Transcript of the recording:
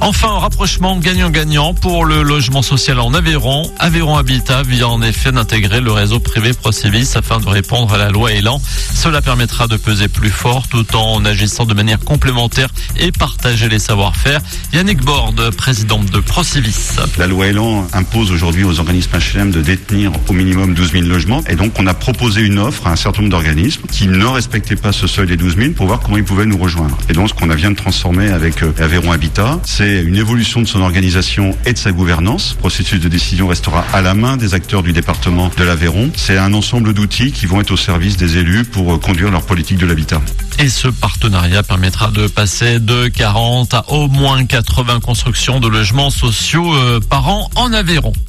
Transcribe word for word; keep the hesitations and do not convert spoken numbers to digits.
Enfin, un rapprochement gagnant-gagnant pour le logement social en Aveyron. Aveyron Habitat vient en effet d'intégrer le réseau privé Procivis afin de répondre à la loi Elan. Cela permettra de peser plus fort tout en agissant de manière complémentaire et partager les savoir-faire. Yannick Borde, président de Procivis. La loi Elan impose aujourd'hui aux organismes H L M de détenir au minimum douze mille logements. Et donc, on a proposé une offre à un certain nombre d'organismes qui ne respectaient pas ce seuil des douze mille pour voir comment ils pouvaient nous rejoindre. Et donc, ce qu'on vient de transformer avec Aveyron Habitat, c'est une évolution de son organisation et de sa gouvernance. Le processus de décision restera à la main des acteurs du département de l'Aveyron. C'est un ensemble d'outils qui vont être au service des élus pour conduire leur politique de l'habitat. Et ce partenariat permettra de passer de quarante à au moins quatre-vingts constructions de logements sociaux par an en Aveyron.